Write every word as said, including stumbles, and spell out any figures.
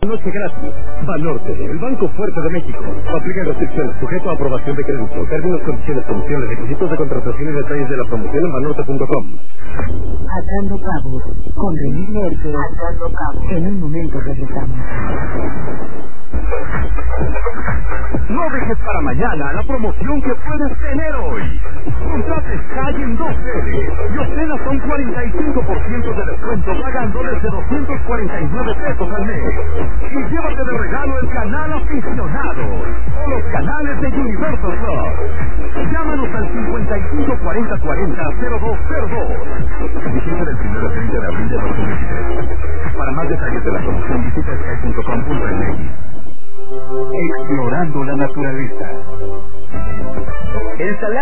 Noche gratis. Banorte, el Banco Fuerte de México. Aplica restricciones, sujeto a aprobación de crédito. Términos, condiciones, condiciones, requisitos de contratación y detalles de la promoción en banorte punto com. Atando cabos. Con René Merkel. Atando cabos. En un momento regresamos. No dejes para mañana la promoción que puedes tener hoy. Contrate Sky en dos veces y obtén hasta un cuarenta y cinco por ciento de descuento pagando desde doscientos cuarenta y nueve pesos al mes. Y llévate de regalo el canal Aficionado o los canales de Universal Plus. Llámanos al cincuenta y cinco cuarenta cuarenta cero dos cero dos. Vigencia del primero al treinta de abril de dos mil veintitrés. Para más detalles de la promoción visita sky punto com punto m x. Explorando la naturaleza. El salario